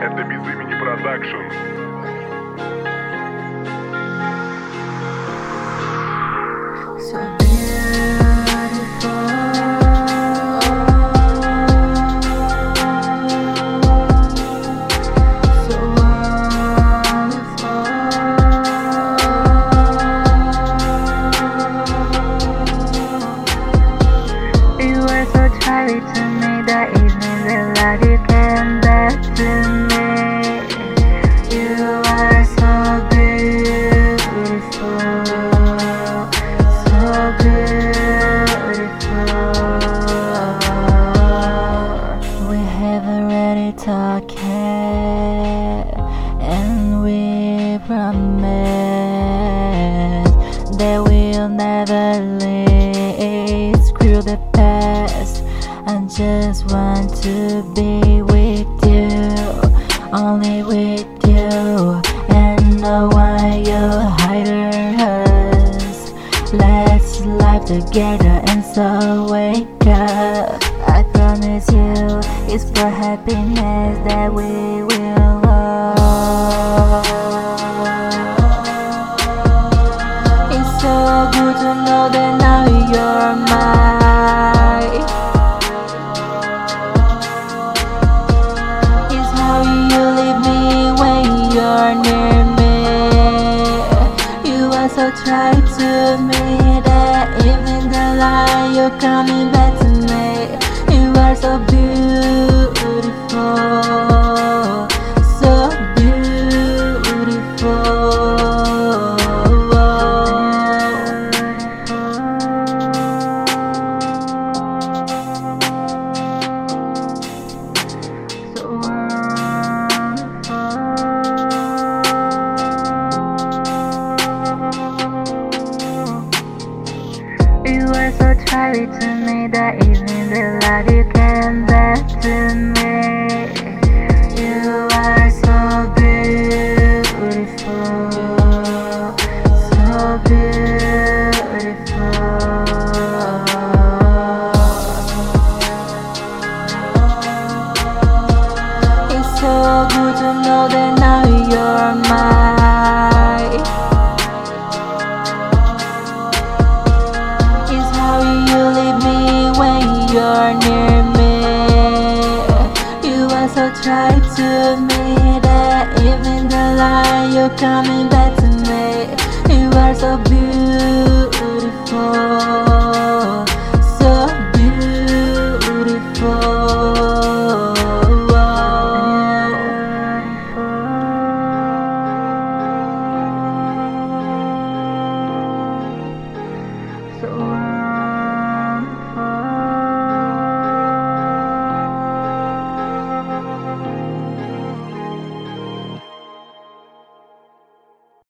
Это без имени продакшн. So beautiful, so wonderful. You were so cherry to me that evening, the light you came back to me. You are so beautiful, so beautiful. We have already talked and we promise that we'll never leave. Screw the past, I just want to be with you, only with you, and no one you hide us. Let's live together and so wake up. I promise you, it's for happiness that we will love. It's so good to know that now you're mine. It's how you leave me when you're near me. You are so true to me that even the lie you're coming back to me. You are so beautiful, so You were so cherry to me that evening, the light you came back to me. You are so beautiful, so beautiful. It's so good to know that now you're mine. It's how you leave me when you're near me. You are so true to me that even the lie you're coming back to me. You are so beautiful.